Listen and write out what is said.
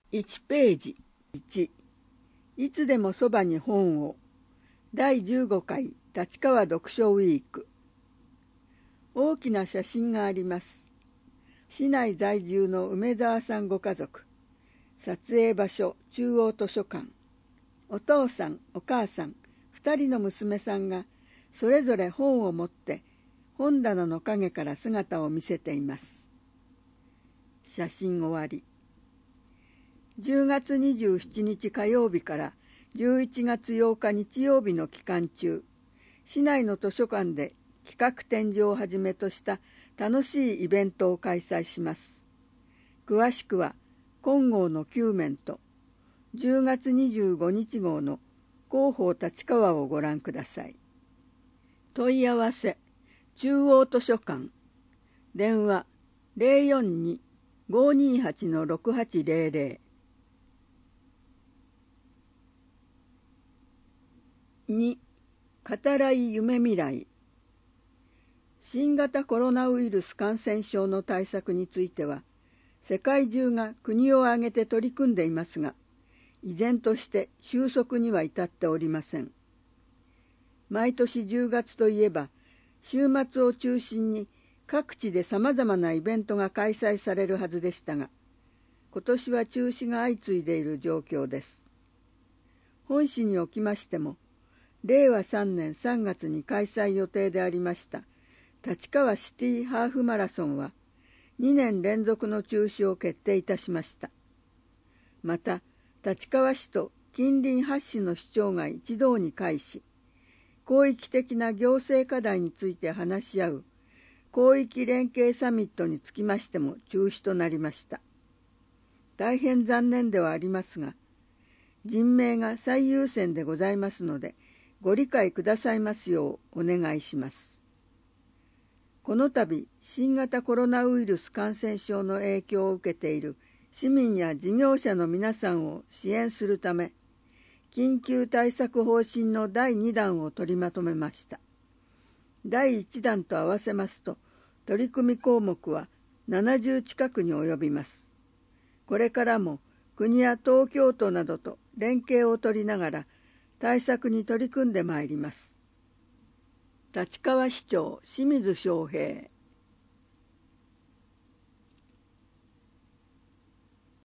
1ページ1、いつでもそばに本を。第15回立川読書ウィーク。大きな写真があります。市内在住の梅沢さんご家族。撮影場所中央図書館。お父さんお母さん2人の娘さんがそれぞれ本を持って本棚の陰から姿を見せています。写真終わり。10月27日火曜日から11月8日日曜日の期間中、市内の図書館で企画展示をはじめとした楽しいイベントを開催します。詳しくは今号の9面と10月25日号の広報立川をご覧ください。問い合わせ中央図書館、電話 042-528-6800。2、語らい夢未来。新型コロナウイルス感染症の対策については、世界中が国を挙げて取り組んでいますが、依然として収束には至っておりません。毎年10月といえば、週末を中心に各地でさまざまなイベントが開催されるはずでしたが、今年は中止が相次いでいる状況です。本市におきましても、令和3年3月に開催予定でありました立川シティハーフマラソンは2年連続の中止を決定いたしました。また立川市と近隣8市の市長が一堂に会し、広域的な行政課題について話し合う広域連携サミットにつきましても中止となりました。大変残念ではありますが、人命が最優先でございますので、ご理解くださいますようお願いします。この度、新型コロナウイルス感染症の影響を受けている市民や事業者の皆さんを支援するため、緊急対策方針の第2弾を取りまとめました。第1弾と合わせますと、取り組み項目は70近くに及びます。これからも国や東京都などと連携を取りながら、対策に取り組んでまいります。立川市長清水翔平。